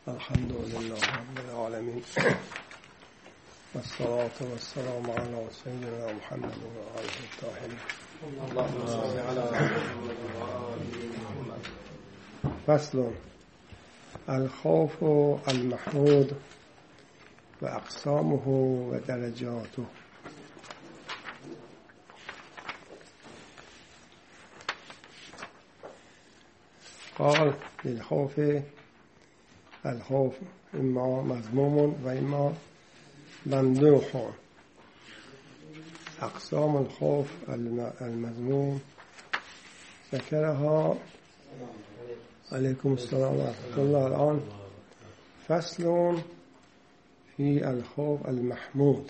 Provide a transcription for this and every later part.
الحمد لله رب العالمين والصلاة والسلام على سيدنا محمد وآله الطاهرين. اللهم صل على محمد وآل محمد. فصل: الخوف المحمود وأقسامه ودرجاته. قال: للخوف الخوف إما مذموم وإما ممدوح. أقسام الخوف المذموم ذكرها عليكم السلام ورحمة الله. الآن فصل في الخوف المحمود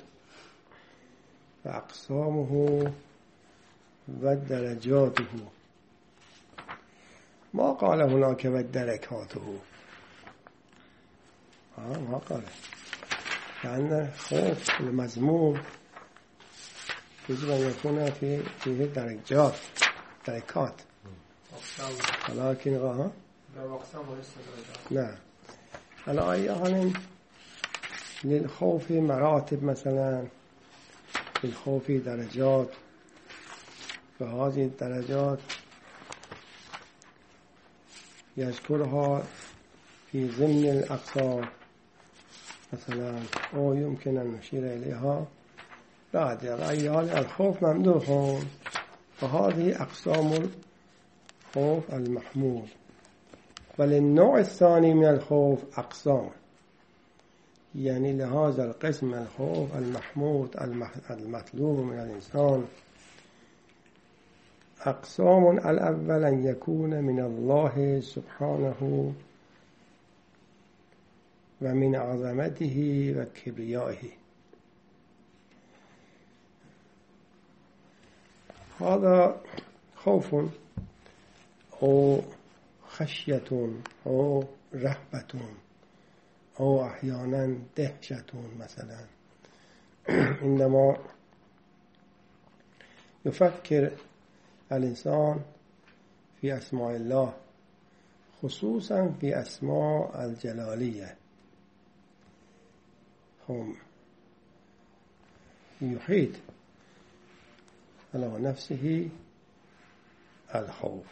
وأقسامه ودرجاته. ما قال هناك ودركاته، ما قال، لأن خوف المذموم يجب أن يكون فيه دركات، ولكن نعم. على أي حال للخوف مراتب، مثلا للخوف درجات، فهذه الدرجات يذكرها في ضمن الأقسام مثلا، أو يمكن أن نشير إليها بعد. أي حال الخوف ممدوح، وهذه أقسام الخوف المحمود. وللنوع الثاني من الخوف أقسام، يعني لهذا القسم الخوف المحمود المطلوب من الإنسان أقسام. الأول أن يكون من الله سبحانه ومن عظمته وكبريائه. هذا خوف أو خشية أو رهبة أو أحيانا دهشة. مثلا عندما يفكر الإنسان في أسماء الله، خصوصا في أسماء الجلالية، هم يحيط على نفسه الخوف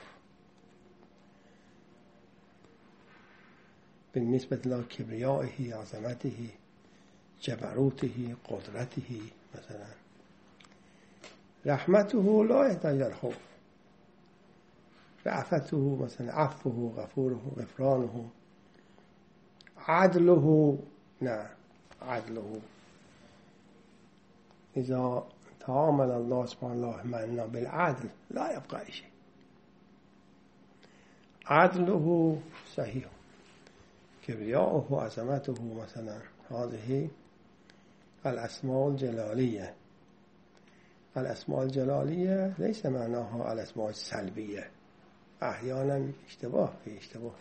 بالنسبة لكبريائه، عظمته، جبروته، قدرته. مثلا رحمته لا يحتاج إلى الخوف، رأفته مثلا، عفوه، غفوره، غفرانه، عدله. نعم، عدله. إذا تعامل الله سبحانه معنا بالعدل لا يبقى شيء. عدله صحيح. كبرياؤه وعظمته مثلا، هذه الأسماء الجلالية. الأسماء الجلالية ليس معناها الأسماء السلبية، أحيانا في اشتباه.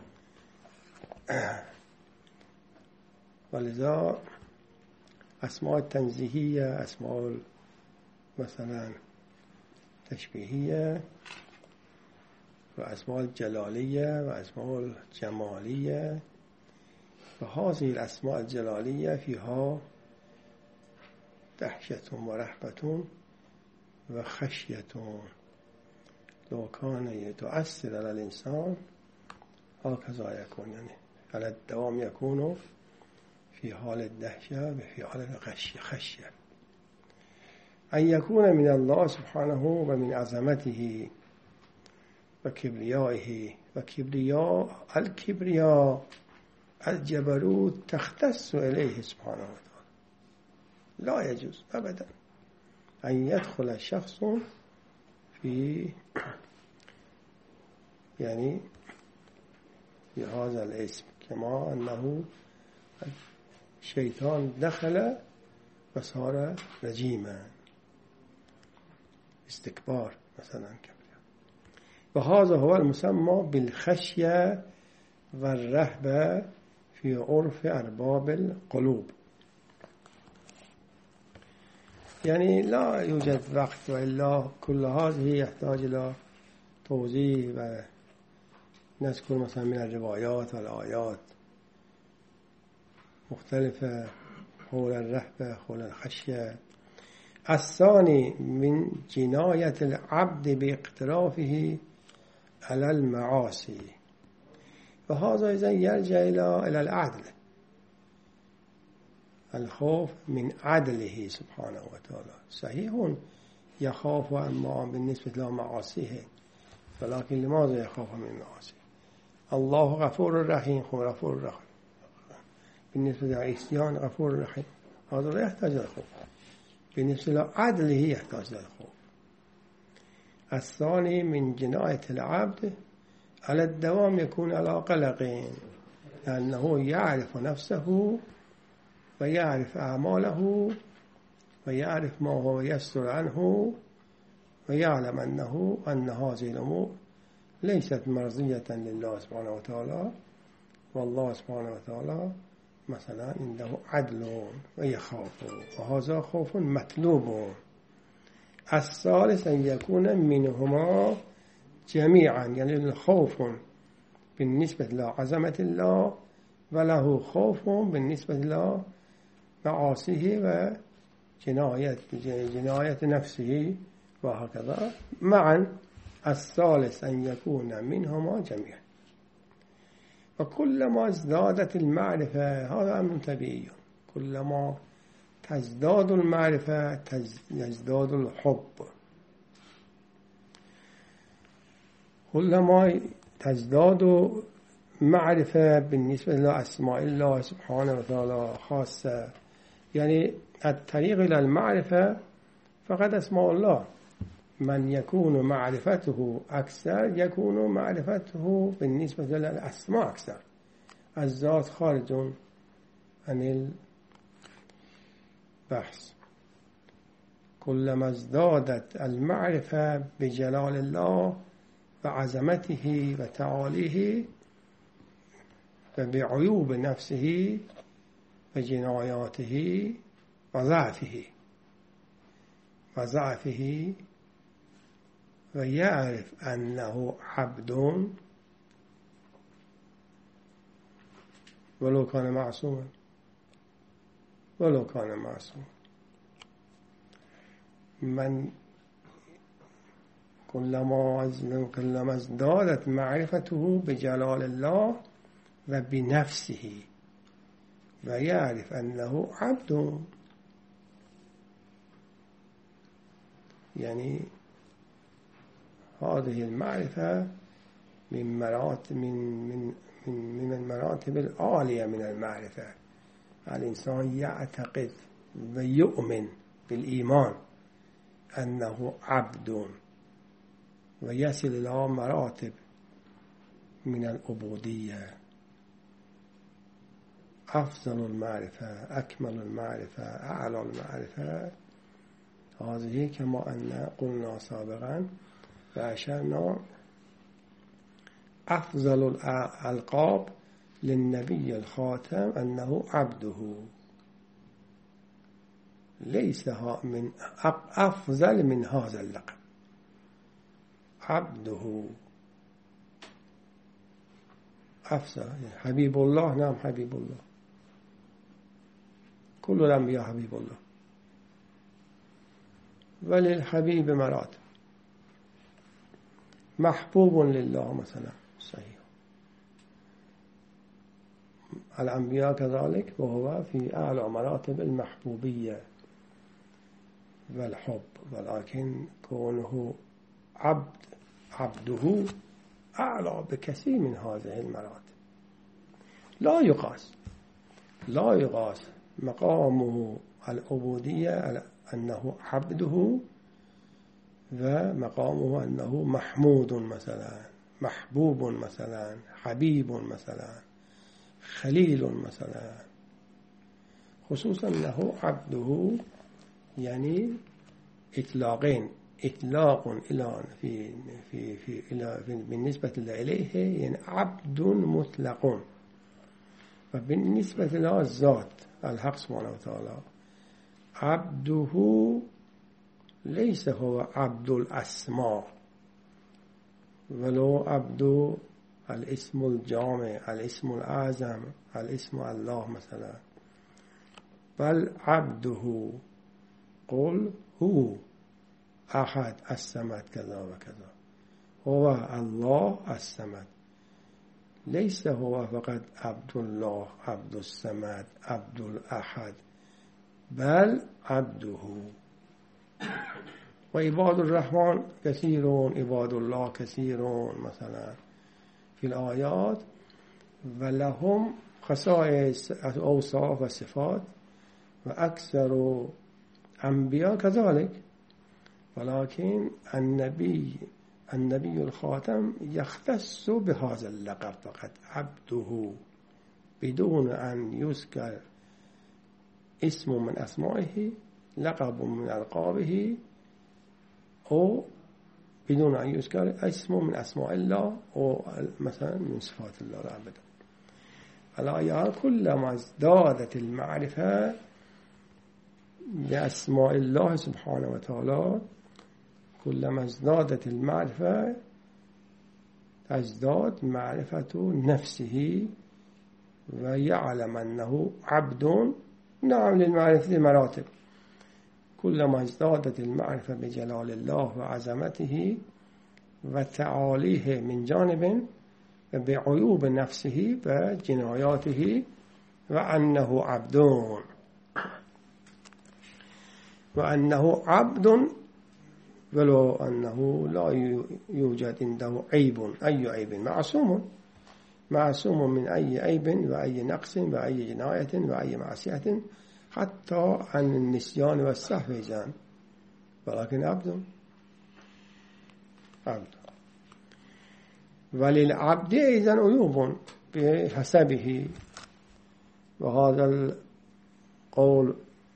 ولذا أسماء التنزيهية، أسماء مثلا تشبيهية، وأسماء الجلالية وأسماء الجمالية، وهذه الأسماء الجلالية فيها دهشة ورهبة وخشية. لو كان يتؤثر على الإنسان هكذا يكون، يعني على الدوام يكون في حال الدهشة وفي حال الخشية. أن يكون من الله سبحانه ومن عظمته وكبريائه. الكبرياء الجبروت تختص إليه سبحانه وتعالى. لا يجوز أبدا أن يدخل الشخص في هذا الاسم، كما أنه الشيطان دخل وصار رجيما، استكبار مثلا، كبرياء. وهذا هو المسمى بالخشية والرهبة في عرف أرباب القلوب. يعني لا يوجد وقت، وإلا كل هذه يحتاج إلى توضيح، ونذكر مثلا من الروايات والآيات مختلفة حول الرهبة حول الخشية. الثاني من جناية العبد باقترافه على المعاصي، فهذا إذن يرجع إلى العدل، الخوف من عدله سبحانه وتعالى. صحيح يخاف أما بالنسبة لمعاصيه، ولكن لماذا يخاف من معاصيه؟ الله غفور رحيم، غفور رحيم بالنسبة للعصيان غفور رحيم، هذا لا يحتاج للخوف. بالنسبة لعدله يحتاج للخوف. الثاني من جناية العبد على الدوام يكون على قلقين، لأنه يعرف نفسه ويعرف أعماله ويعرف ما هو يستر عنه، ويعلم أن هذه الأمور ليست مرضية لله سبحانه وتعالى، والله سبحانه وتعالى مثلا عنده عدل ويخاف، وهذا خوف مطلوب. الثالث أن يكون منهما جميعا، يعني الخوف بالنسبة لعظمة الله، وله خوف بالنسبة لمعاصيه وجناية نفسه وهكذا معا. الثالث أن يكون منهما جميعا. وكلما ازدادت المعرفة، هذا أمر طبيعي، كلما تزداد المعرفة يزداد الحب، كلما تزداد معرفة بالنسبة لأسماء الله سبحانه وتعالى خاصة، يعني الطريق إلى المعرفة فقط أسماء الله. من يكون معرفته أكثر يكون معرفته بالنسبة للأسماء أكثر، الذات خارج عن البحث. كلما ازدادت المعرفة بجلال الله وعظمته وتعاليه وبعيوب نفسه وجناياته وضعفه ويعرف أنه عبد ولو كان معصوما، من كلما ازدادت معرفته بجلال الله وبنفسه ويعرف أنه عبد، يعني هذه المعرفة من المراتب العالية من المعرفة. الإنسان يعتقد ويؤمن بالإيمان أنه عبد، ويصل إلى مراتب من العبودية. أفضل المعرفة، أكمل المعرفة، أعلى المعرفة، هذه كما أن قلنا سابقا وأشرنا أفضل الألقاب للنبي الخاتم أنه عبده، ليس من أفضل من هذا اللقب، عبده أفضل. حبيب الله، نعم حبيب الله، كل الأنبياء حبيب الله، وللحبيب مراتب. محبوب لله مثلا، صحيح، الأنبياء كذلك، وهو في أعلى مراتب المحبوبية والحب، ولكن كونه عبده أعلى بكثير من هذه المراتب. لا يقاس مقامه العبودية أنه عبده ومقامه أنه محمود مثلا، محبوب مثلا، حبيب مثلا، خليل مثلا، خصوصا أنه عبده، يعني إطلاقين، إطلاق إلى بالنسبة إليه يعني عبد مطلق، وبالنسبة إلى الذات الحق سبحانه وتعالى عبده ليس هو عبد الأسماء، ولو عبد الاسم الجامع، الاسم الأعظم، الاسم الله مثلا، بل عبده قل هو احد الصمد كذا وكذا هو الله الصمد ليس هو فقط عبد الله عبد الصمد عبد الأحد بل عبده. وعباد الرحمن كثيرون عباد الله كثيرون مثلا في الآيات ولهم خصائص أوصاف وصفات وأكثر أنبياء كذلك ولكن النبي الخاتم يختص بهذا اللقب فقط عبده بدون أن يذكر اسم من أسمائه لقب من ألقابه أو بدون أن يذكر اسم من أسماء الله أو مثلا من صفات الله أبدا. الآيات كلما ازدادت المعرفة بأسماء الله سبحانه وتعالى كلما ازدادت المعرفة تزداد معرفة نفسه ويعلم أنه عبد. نعم للمعرفة مراتب كلما ازدادت المعرفة بجلال الله وعظمته وتعاليه من جانب بعيوب نفسه وجناياته وأنه عبد ولو أنه لا يوجد عنده عيب أي عيب معصوم من أي عيب وأي نقص وأي جناية وأي معصية حتى عن النسيان والسهو جان ولكن عبد وللعبد أيضا عيوب بحسبه. وهذا القول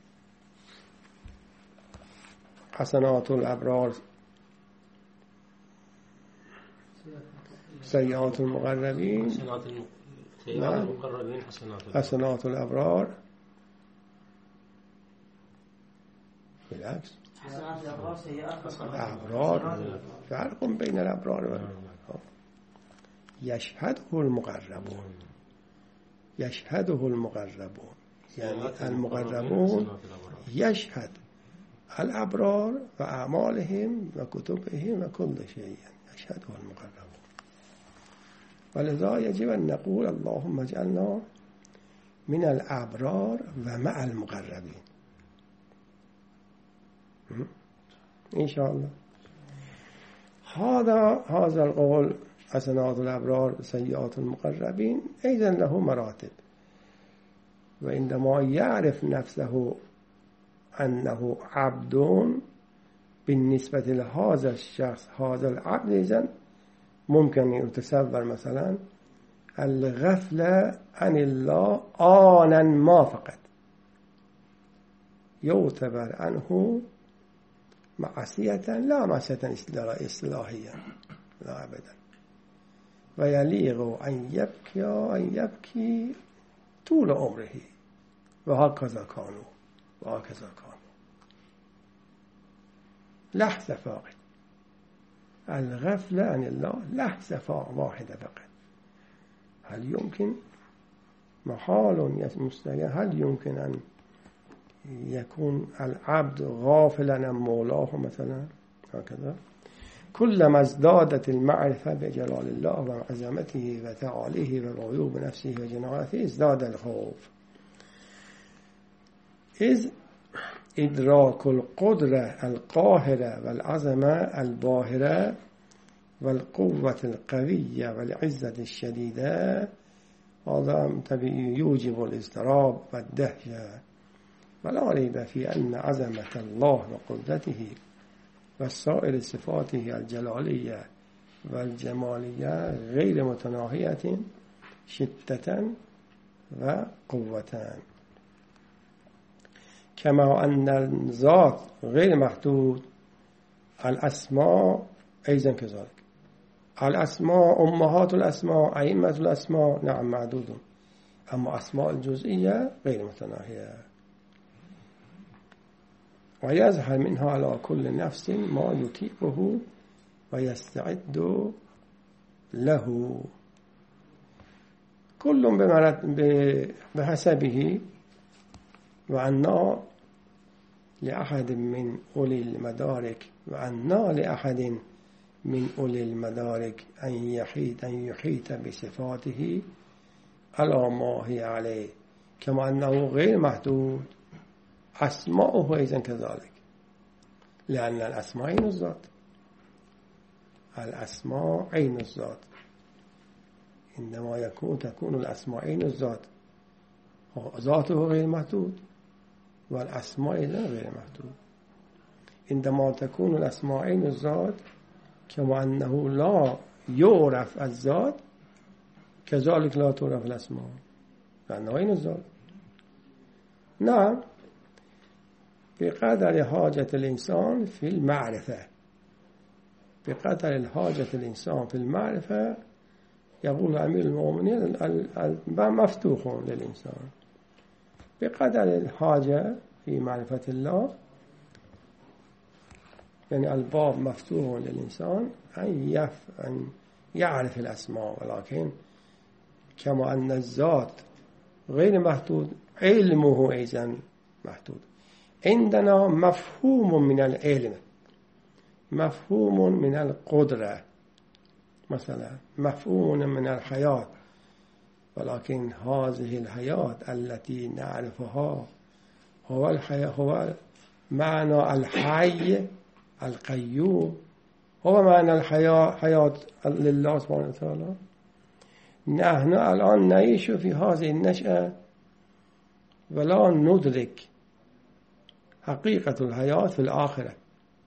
حسنات الأبرار سيئات المقربين حسنات الأبرار بالعكس الأبرار فرق بين الأبرار يشهده المقربون يعني المقربون يشهد الأبرار وأعمالهم وكتبهم وكل شيء يشهده المقربون. ولذا يجب أن نقول اللهم اجعلنا من الأبرار ومع المقربين إن شاء الله. هذا القول حسنات الأبرار سيئات المقربين أيضا له مراتب. وعندما يعرف نفسه أنه عبد بالنسبة لهذا الشخص هذا العبد إذن ممكن يتصور مثلا الغفلة عن الله آنا ما فقط يعتبر عنه معصية لا معصية إصلاحية لا أبدا. ويليق أن يبكي طول عمره وهكذا كانوا لحظة فقط الغفلة عن الله لحظة واحدة فقط. هل يمكن محال مستقيم هل يمكن أن يكون العبد غافلا عن مولاه مثلا هكذا؟ كلما ازدادت المعرفة بجلال الله وعظمته وتعاليه وعيوب نفسه وجناياته ازداد الخوف. إذ إدراك القدرة القاهرة والعظمة الباهرة والقوة القوية والعزة الشديدة هذا يوجب الاضطراب والدهشة. ولا ريب في أن عظمة الله وقدرته وسائر صفاته الجلالية والجمالية غير متناهية شدة وقوة كما أن الذات غير محدود. الأسماء أيضا كذلك الأسماء أمهات الأسماء أئمة الأسماء نعم معدود أما أسماء الجزئية غير متناهية. ويظهر منها على كل نفس ما يطيقه ويستعد له كل بحسبه وأنى لأحد من أولي المدارك من أولي المدارك أن يحيط بصفاته على ما هي عليه كما أنه غير محدود أسماؤه أيضا كذلك، لأن الأسماء عين الذات. الأسماء عين الذات، عندما تكون الأسماء عين الذات ذاته غير محدود والأسماء أيضا غير محدود. عندما تكون الأسماء عين الذات كما أنه لا يعرف الذات كذلك لا تعرف الأسماء لأنه عين الذات. نعم، بقدر حاجة الإنسان في المعرفة، بقدر الحاجة الإنسان في المعرفة يقول أمير المؤمنين الباب مفتوح للإنسان. بقدر الحاجة في معرفة الله يعني الباب مفتوح للإنسان أن يعرف الأسماء، ولكن كما أن الذات غير محدود علمه أيضا محدود. عندنا مفهوم من العلم، مفهوم من القدرة، مثلا مفهوم من الحياة، ولكن هذه الحياة التي نعرفها هو معنى الحي القيوم، هو معنى حياة لله سبحانه وتعالى. نحن الآن نعيش في هذه النشأة ولا ندرك حقيقة الحياة في الآخرة.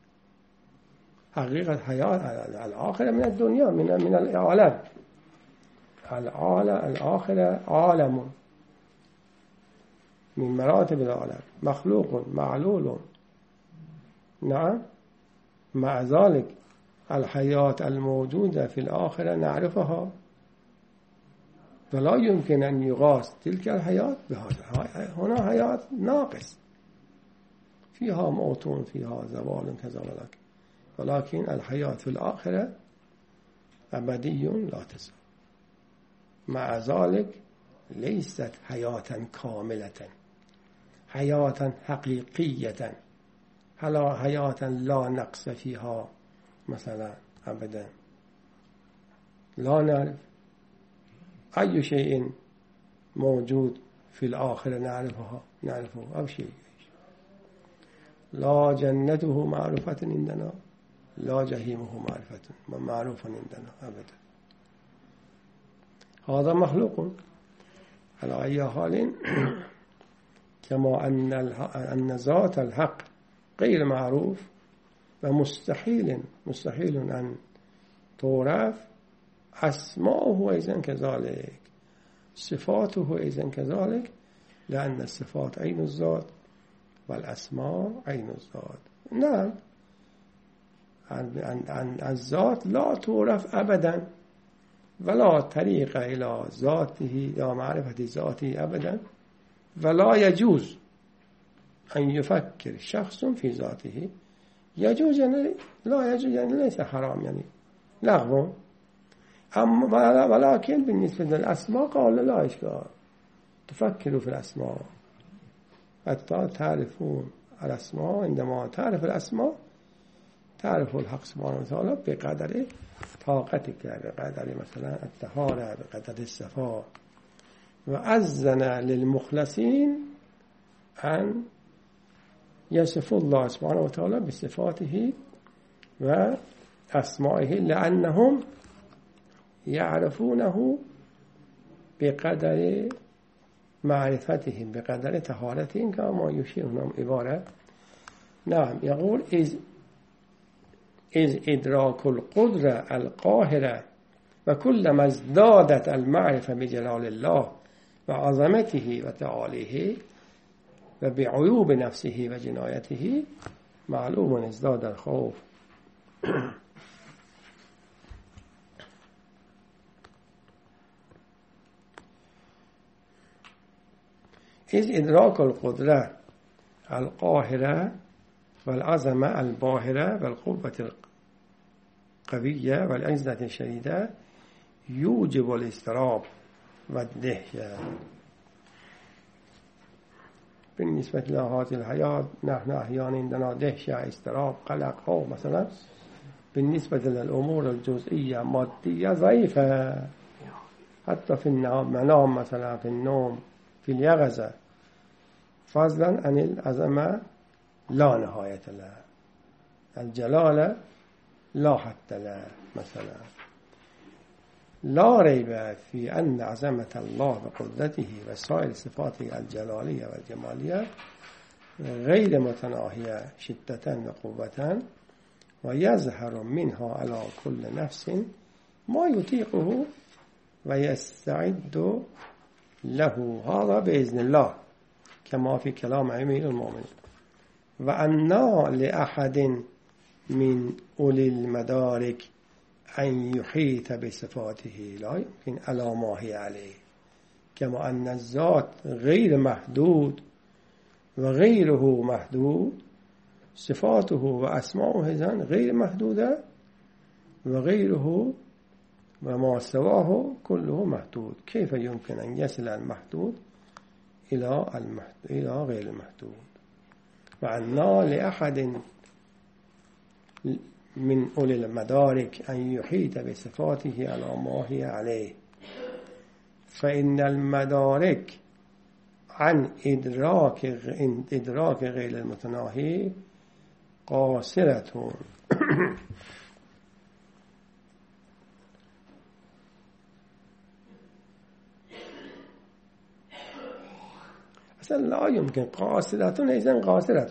حقيقة الحياة الآخرة من الدنيا، من العالم. الآخرة عالم من مراتب العالم، مخلوق معلول. نعم، مع ذلك الحياة الموجودة في الآخرة نعرفها، فلا يمكن أن يقاس تلك الحياة بهذا. هنا حياة ناقص فيها موت، فيها زوال كذا ولك، ولكن الحياة في الآخرة أبدي لا تزال. مع ذلك ليست حياة كاملة، حياة حقيقية، حياة لا نقص فيها مثلا أبدا. لا نعرف أي شيء موجود في الآخرة نعرفه أو شيء. لا جنته معروفة عندنا، لا جهيمه معروف عندنا أبدا. هذا مخلوق على أي حال. كما أن ذات الحق غير معروف ومستحيل أن تعرف، أسماؤه أيضا كذلك، صفاته أيضا كذلك، لأن الصفات عين الذات والأسماء عين الذات. نعم، الذات لا تعرف أبدا، ولا طريق إلى ذاته إلى معرفة ذاته أبدا، ولا يجوز أن يفكر شخص في ذاته. يجوز يعني لا يجوز يعني ليس حرام يعني لغو. ولكن بالنسبة للأسماء قال لا إشكال، تفكروا في الأسماء حتى تعرفون الأسماء. عندما تعرف الأسماء تعرف الحق سبحانه وتعالى بقدر طاقتك، بقدر مثلا الطهارة، بقدر الصفاء. وأذن للمخلصين أن يصفوا الله سبحانه وتعالى بصفاته وأسمائه، لأنهم يعرفونه بقدر معرفتهم، بقدر طهارتهم، كما يشير هنا عبارة. نعم، يقول إذ إدراك القدرة القاهرة وكلما ازدادت المعرفة بجلال الله وعظمته وتعاليه وبعيوب نفسه وجنايته معلوم ازداد الخوف. إذ إدراك القدرة القاهرة والعظمة الباهرة والقوة القوية والعزة الشديدة يوجب الاضطراب والدهشة. بالنسبة لهذه الحياة نحن أحيانا عندنا دهشة اضطراب قلق أو مثلا بالنسبة للأمور الجزئية مادية ضعيفة حتى في المنام مثلا في النوم في اليقظة فضلا عن العظمة لا نهاية لها الجلالة لا حد له مثلا لا ريب في أن عظمة الله وقدرته وسائر صفاته الجلالية والجمالية غير متناهية شدة وقوة ويظهر منها على كل نفس ما يطيقه ويستعد له هذا بإذن الله كما في كلام أمير المؤمنين وأن لأحد من أولي المدارك أن يحيط بصفاته لا يمكن على ما هي عليه كما أن الذات غير محدود وغيره محدود صفاته وأسماؤه غير محدودة وغيره وما سواه كله محدود كيف يمكن أن يصل المحدود إلى غير المحدود وأن لأحد من أولي المدارك أن يحيط بصفاته على ما هي عليه فإن المدارك عن إدراك غير المتناهي قاصرة أصلا لا يمكن قاصرة إذن قاصرة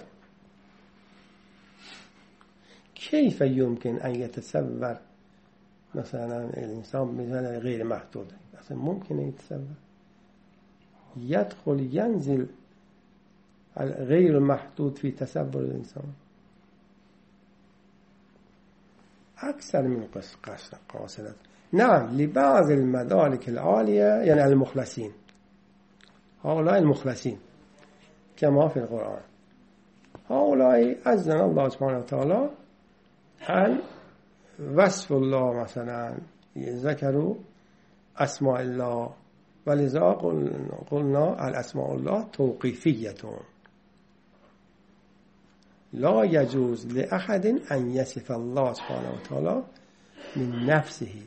كيف يمكن أن يتصور مثلا الإنسان مثلا غير محدود أصلا ممكن أن يتصور يدخل ينزل غير محدود في تصور الإنسان أكثر من قاصرة نعم لبعض المدارك العالية يعني المخلصين هؤلاء المخلصين كما في القرآن هؤلاء أذن الله سبحانه وتعالى عن وصف الله مثلا ذكروا أسماء الله ولذا قلنا الأسماء الله توقيفية لا يجوز لأحد أن يصف الله سبحانه وتعالى من نفسه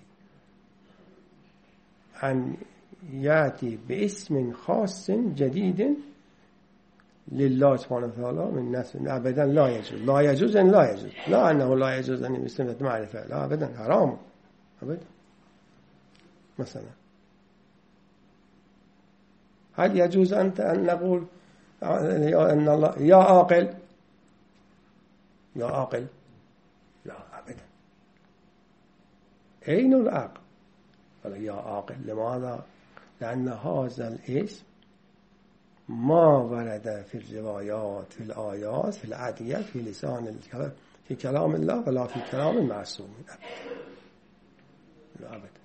أن يأتي باسم خاص جديد لله سبحانه وتعالى من نفسه أبدا لا يجوز لا يجوز أن لا يجوز لا أنه لا يجوز أن يسمى معرفة لا أبدا حرام أبدا مثلا هل يجوز أن نقول أن الله يا عاقل يا عاقل لا أبدا أين العقل يا عاقل لماذا لأن هذا الاسم ما ورد في الروايات في الآيات في الأدعية في لسان في كلام الله ولا في كلام المعصومين لا أبدا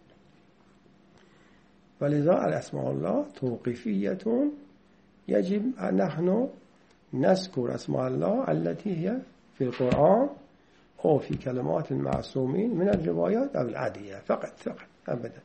ولذا الأسماء الله توقيفية يجب أن نحن نذكر أسماء الله التي هي في القرآن أو في كلمات المعصومين من الروايات أو الأدعية فقط أبدا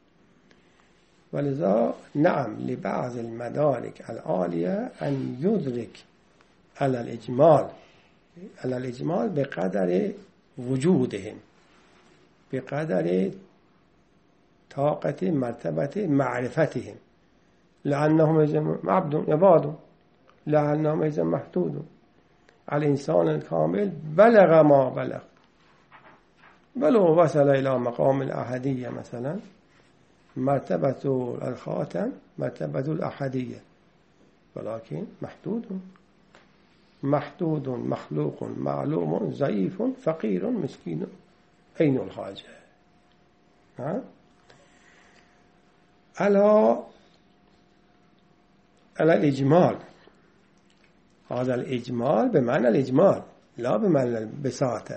ولذا نعم لبعض المدارك العالية أن يدرك على الإجمال بقدر وجودهم بقدر طاقة مرتبة معرفتهم لأنهم عبد عباد لأنهم إذا محدود الإنسان الكامل بلغ ما بلغ ولو وصل إلى مقام الأحدية مثلا مرتبة الخاتم مرتبة الأحدية ولكن محدود مخلوق معلوم ضعيف فقير مسكين أين الحاجة على الإجمال هذا الإجمال بمعنى الإجمال لا بمعنى البساطة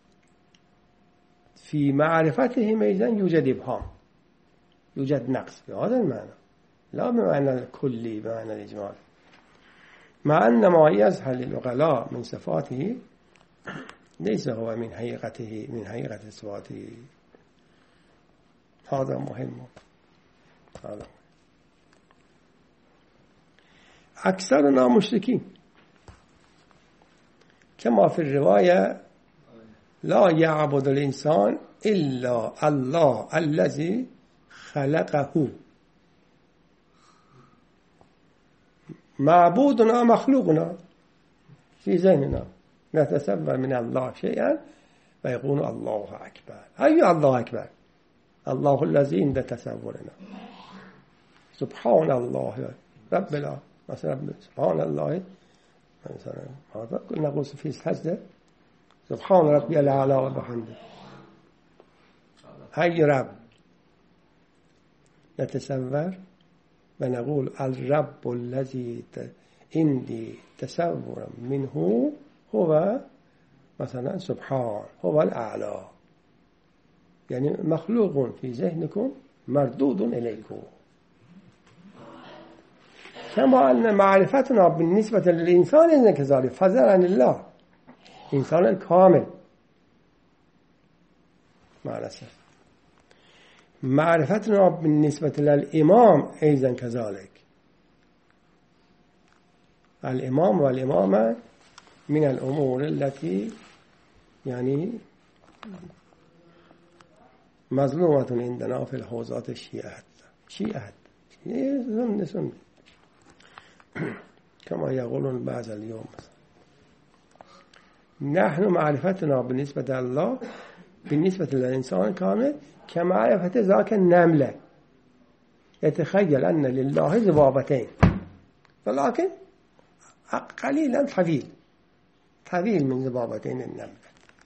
في معرفتهم إذن يوجد إبهام يوجد نقص بهذا المعنى لا بمعنى الكلي بمعنى الإجمال مع أن ما يظهر للعقلاء من صفاته ليس هو من حقيقة صفاته هذا مهم هذا أكثرنا مشركين كما في الرواية لا يعبد الإنسان إلا الله الذي خلقه. معبودنا مخلوقنا في ذهننا، نتصور من الله شيئا ويقول الله أكبر. أي الله أكبر؟ الله الذي عند تصورنا. سبحان الله رب العالمين مثلا، سبحان الله مثلا هذا نقول في السجدة سبحان ربي الأعلى وبحمده. أي رب نتصور ونقول الرب الذي عندي تصور منه هو مثلا سبحان هو الأعلى، يعني مخلوق في ذهنكم مردود إليكم. كما أن معرفتنا بالنسبة للإنسان إذن كذلك فضلا لله، إنسان الكامل معرفتنا بالنسبة للإمام أيضا كذلك. الإمام والإمامة من الأمور التي يعني مظلومة عندنا في الحوزات الشيعة سنة كما يقولون بعض اليوم. نحن معرفتنا بالنسبة لله بالنسبة للإنسان كامل كمعرفة ذاك النملة. يتخيل أن لله ذبابتين ولكن قليلا طويل من ذبابتين النملة.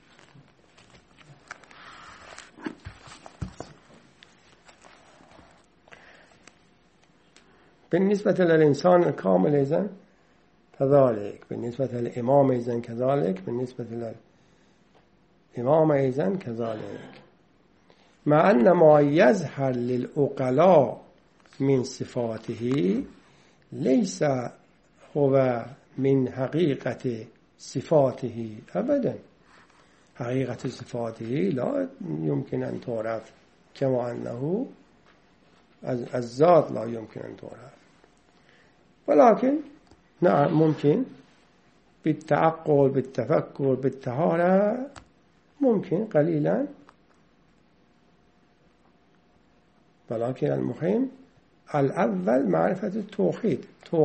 بالنسبة للإنسان الكامل إذن كذلك، بالنسبة للإمام إذن كذلك، بالنسبة للإمام إذن كذلك. مع أن ما يظهر للعقلاء من صفاته ليس هو من حقيقة صفاته أبدا. حقيقة صفاته لا يمكن أن تعرف كما أنه الذات لا يمكن أن تعرف، ولكن نعم ممكن بالتعقل بالتفكر بالتهارة ممكن قليلا. ولكن المهم الأول معرفة التوحيد.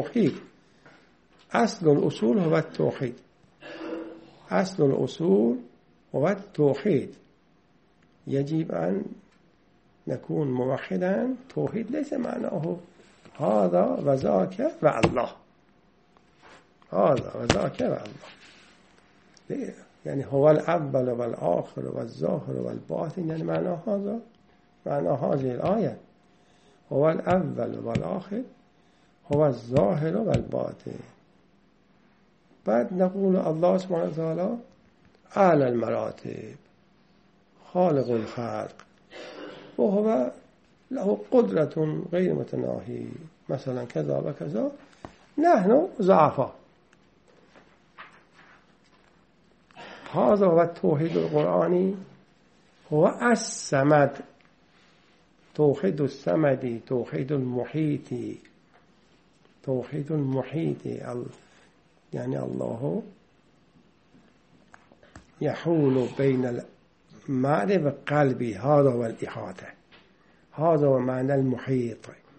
أصل الأصول هو التوحيد. أصل الأصول هو التوحيد. يجب أن نكون موحدا. توحيد ليس معناه هذا وذاك والله، هذا وذاك والله، يعني هو الأول والآخر والظاهر والباطن، يعني معنى هذا معنى هذه الآية هو الأول والآخر هو الظاهر والباطن. بعد نقول الله سبحانه وتعالى أعلى المراتب خالق الخلق وهو له قدرة غير متناهية مثلا كذا وكذا. نحن ضعفاء. هذا هو التوحيد القرآني، هو الصمد، توحيد الصمد، توحيد المحيط، توحيد المحيط. يعني الله يحول بين المعرفة والقلب، هذا هو الإحاطة، هذا هو معنى المحيط.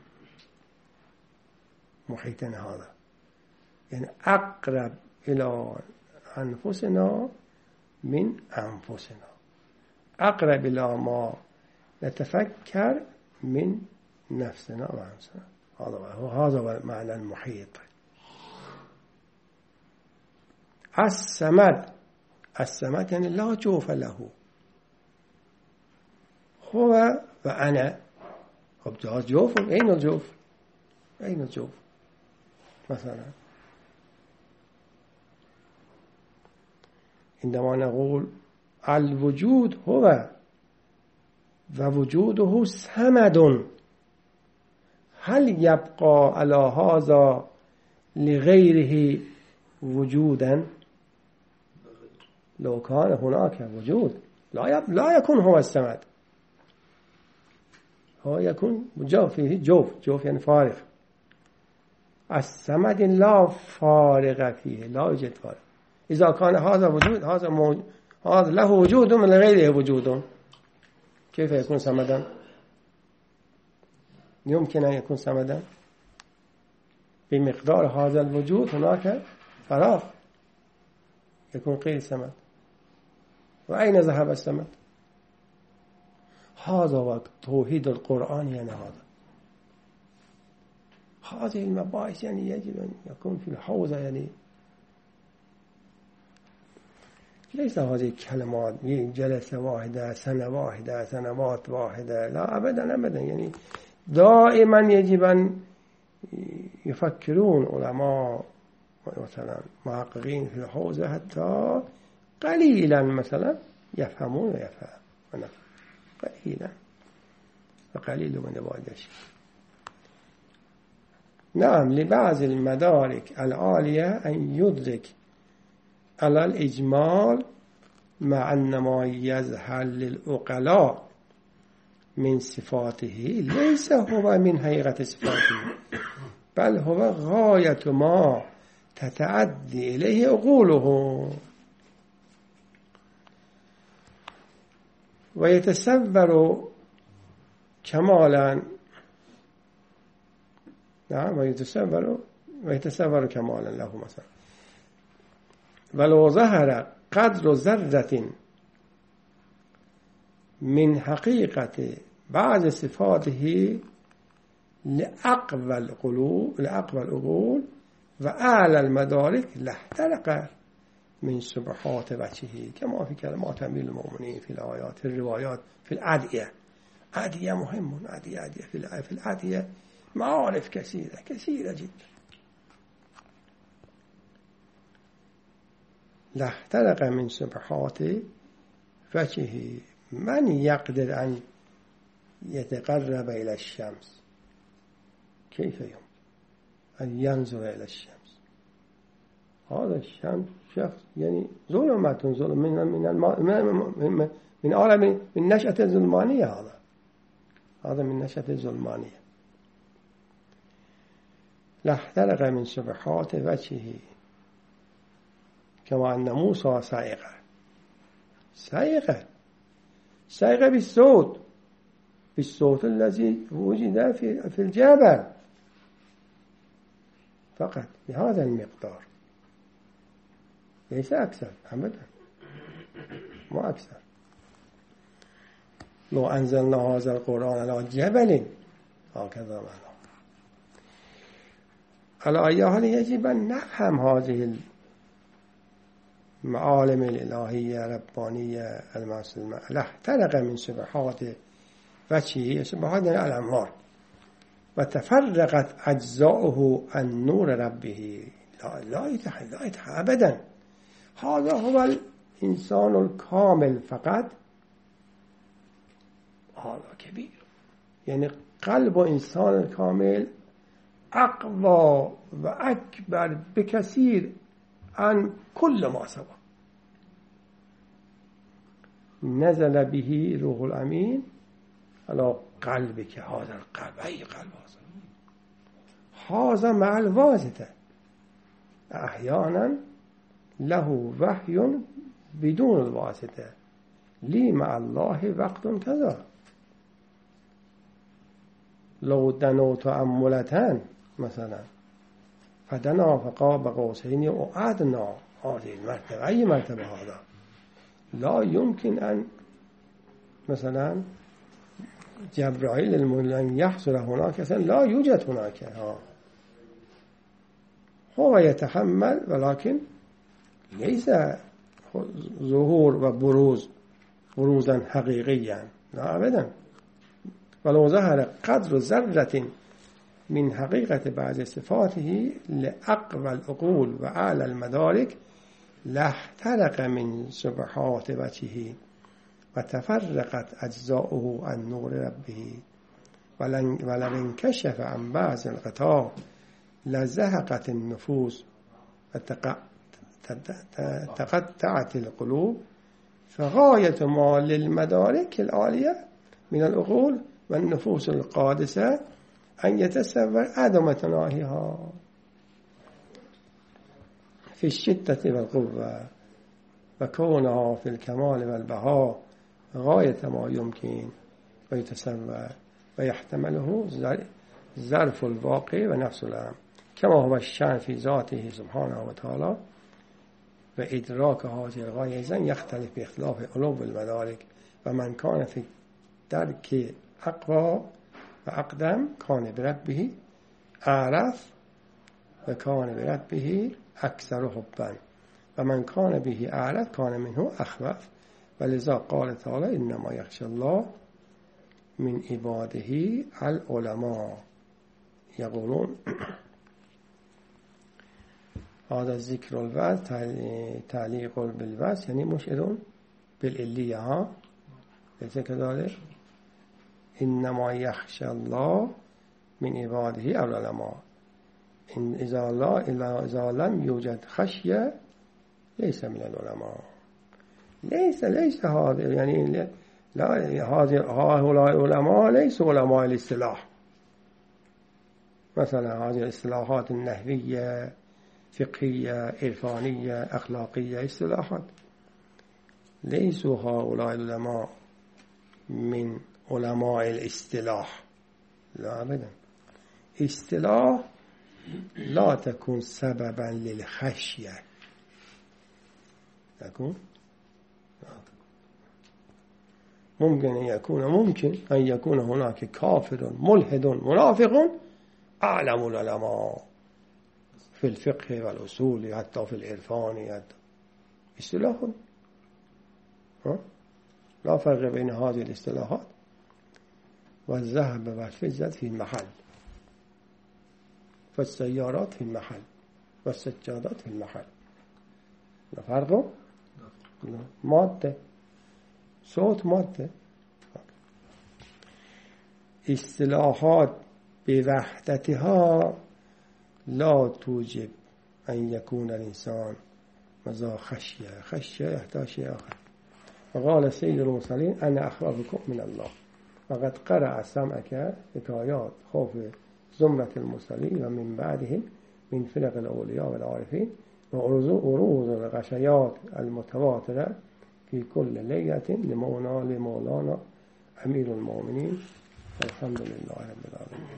محيطا هذا يعني أقرب إلى أنفسنا من أنفسنا، أقرب إلى ما نتفكر من نفسنا وأنفسنا. هذا هو معنى المحيط. الصمد يعني لا جوف له، هو وأنا. خب جوف، أين الجوف؟ أين الجوف مثلا؟ عندما نقول الوجود هو ووجوده صمد، هل يبقى على هذا لغيره وجودا؟ لو كان هناك وجود لا يكون هو الصمد، هو يكون جوف، فيه جوف يعني فارغ. الصمد لا فارغ فيه لا يوجد فارغ إذا كان هذا وجود هذا له وجود من غيره وجود كيف يكون صمدا؟ يمكن أن يكون صمدا بمقدار هذا الوجود هناك فراغ يكون غير صمد. وأين ذهب الصمد؟ هذا وقت توحيد القرآن يعني هذه المباحث يعني يجب أن يكون في الحوزة يعني ليس هذه الكلمات جلسة واحدة سنة واحدة سنوات واحدة لا أبدا أبدا يعني دائما يجب أن يفكرون علماء مثلا محققين في الحوزة حتى قليلا مثلا يفهمون قليلا وقليل من الواجش. نعم لبعض المدارك العالية أن يدرك على الإجمال مع أن ما يظهر للعقلاء من صفاته ليس هو من حقيقة صفاته بل هو غاية ما تتعدي إليه عقوله ويتصور كمالا. نعم ويتصور كمالا له مثلا ولو ظهر قدر ذرة من حقيقة بعض صفاته لأقوى العقول وأعلى المدارك لاحترق من سبحات وجهه كما في كلمات أمير المؤمنين في الآيات في الروايات في الأدعية. أدعية مهم أدعية في الأدعية معارف كثيرة جدا. لاحترق من سبحات وجهه. من يقدر أن يتقرب إلى الشمس؟ كيف يمكن أن ينظر إلى الشمس؟ هذا الشمس شخص يعني ظلمات من عالم من نشأة الظلمانية. هذا من نشأة الظلمانية. لاحترق من سبحات وجهه كما أن موسى صائغ بالصوت الذي وجد في الجبل فقط بهذا المقدار ليس أكثر أبدا ما أكثر. لو أنزلنا هذا القرآن على جبل هكذا معناه. على أي حال يجب أن نفهم هذه المعالم الإلهية ربانية المعصومة. لاحترق من سبحات وجهه سبحات الأنوار وتفرقت أجزاؤه عن نور ربه. لا يتحل أبدا. هذا هو الإنسان الكامل فقط. هذا كبير يعني قلب إنسان الكامل أقوى وأكبر بكثير عن كل ما سوى. نزل به روح الأمين على قلبك. هذا القلب أي قلب هذا مع الواسطة أحيانا له وحي بدون الواسطة. لي مع الله وقت كذا لو دنوا تأملتان مثلا فدنا فقاب قوسين وأدنى. هذه المرتبة أي مرتبة هذا لا يمكن أن مثلا جبرائيل أن يحصل هناك لا يوجد هناك. هو يتحمل ولكن ليس ظهور وبروزا حقيقيا لا أبدا. ولو ظهر قدر ذرة من حقيقة بعض صفاته لأقوى العقول وأعلى المدارك لاحترق من سبحات وجهه وتفرقت أجزاؤه عن نور ربه ولو انكشف عن بعض الغطاء لزهقت النفوس وتقطعت القلوب. فغاية ما للمدارك العالية من العقول والنفوس القادسة أن يتصور عدم تناهيها. في الشدة والقوة وكونها في الكمال والبهاء غاية ما يمكن ويتصور ويحتمله ظرف الواقع ونفس الأمر كما هو الشأن في ذاته سبحانه وتعالى وإدراك هذه الغاية إذن يختلف باختلاف علو المدارك ومن كان في درك أقوى وأقدم كان بربه أعرف وكان بربه أكثر حبا ومن كان به أعرف كان منه أخوف ولذا قال تعالى إنما يخشى الله من عباده العلماء يقولون هذا ذكر الوزن تعليق بالوزن يعني مشعر بالعلية ها ليس كذلك إنما يخشى الله من عباده العلماء إن إذا لم يوجد خشية ليس من العلماء ليس هذا يعني لا هؤلاء العلماء ليسوا علماء الاصطلاح مثلا هذه الاصطلاحات النحوية فقهية عرفانية أخلاقية اصطلاحات ليسوا هؤلاء العلماء من علماء الاصطلاح لا أبدا اصطلاح لا تكون سببا للخشية تكون ممكن أن يكون هناك كافر ملحد منافق أعلم العلماء في الفقه والأصول حتى في العرفان اصطلاح لا فرق بين هذه الاصطلاحات والذهب والفضة في المحل فالسيارات في المحل والسجادات في المحل لا فرق مادة صوت مادة اصطلاحات بوحدتها لا توجب أن يكون الإنسان مذا خشية يحتاج شيء آخر وقال سيد المرسلين أنا أخوفكم من الله وقد قرأ سمعك حكايات خوف زمرة المرسلين ومن بعدهم من فرق الأولياء والعارفين وعروض الغشيات المتواترة في كل ليلة لمولانا أمير المؤمنين الحمد لله رب العالمين.